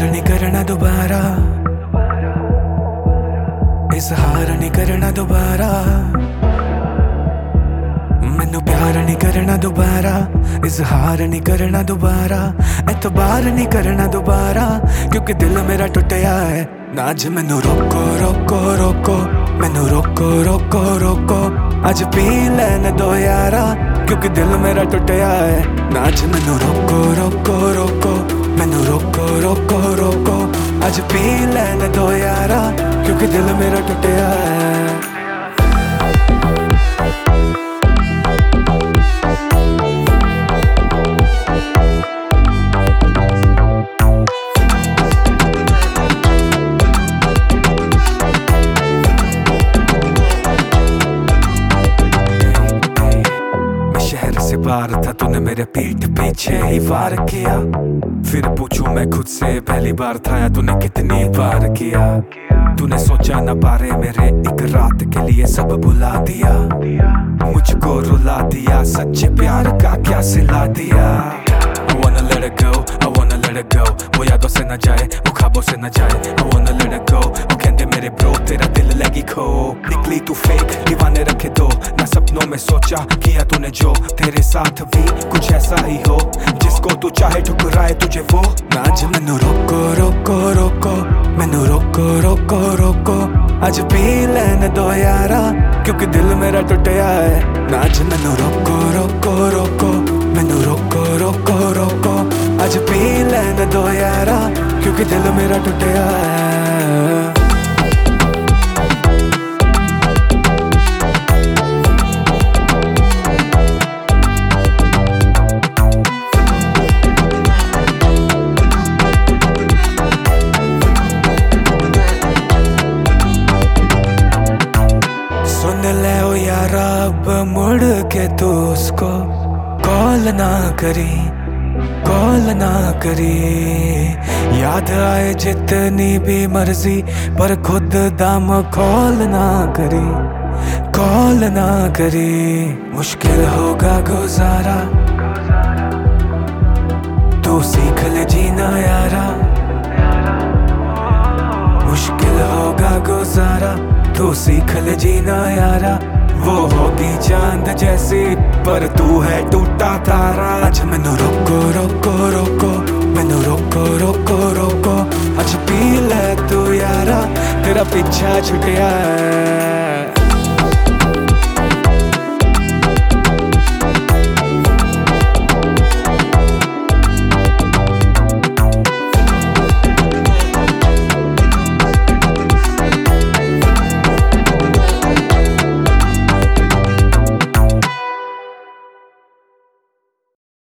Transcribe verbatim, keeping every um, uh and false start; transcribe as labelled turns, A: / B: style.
A: नहीं करना दोबारा, इजहार नहीं करना दोबारा, मैनू प्यार नहीं करना दोबारा, इजहार नहीं करना दोबारा, एतबार नहीं करना दोबारा, क्योंकि दिल मेरा टुटिया है। ना अज मैनू रोको रोको रोको, मैनू रोको रोको रोको, अज पी लैन दो यारा, क्योंकि दिल मेरा टुटिया है। ना अज मैनू रोको रोको रोको, मैनू रोको रोको रोको, अज पी लैन दो यारा, क्योंकि दिल मेरा टुटिया है। बार था तूने मेरे पीठ पीछे ही वार किया, फिर पूछूं मैं खुद से पहली बार था या तूने कितनी बार किया। तूने सोचा ना बारे मेरे, एक रात के लिए सब बुला दिया, मुझको रुला दिया, सच्चे प्यार का क्या सिला दिया। I wanna let it go, I wanna let it go, वो यादों से न जाए, वो ख्वाबों से न जाए। I wanna let it go, वो कहते मेरे ब्रो तेरा दिल लगी खो। निकली तू फेक, दीवाने रखे दो, ना सपनों में सोचा किया तूने जो, तेरे साथ भी कुछ ऐसा ही हो, जिसको तू चाहे ठुकराए तुझे वो। ना अज मैनू रोको रोको रोको, मैनू रोको रोको रोको, अज पी लैन दो यारा, क्योंकि दिल मेरा टुटिया है। ना अज मैनू रोको रोको रोको, मैनू रोको रोको रोको, अज पी लैन दो यारा, क्योंकि दिल मेरा टुटिया है। सुन ले ओ यारा, अब मुड़ के तू उसको कॉल ना करी, कॉल ना करी। याद आए जितनी भी मर्जी, पर खुद दम कॉल ना करी, कॉल ना करी। मुश्किल होगा गुजारा, तू सीख ले जीना यारा, मुश्किल होगा गुजारा, तू सीख ले जीना यारा। वो होगी चांद जैसी, पर तू है टूटा तारा। अज मैनू रोको रोको रोको, मैनू रोको रोको रोको, अज पी ले तू यारा, तेरा पीछा छुटिया है।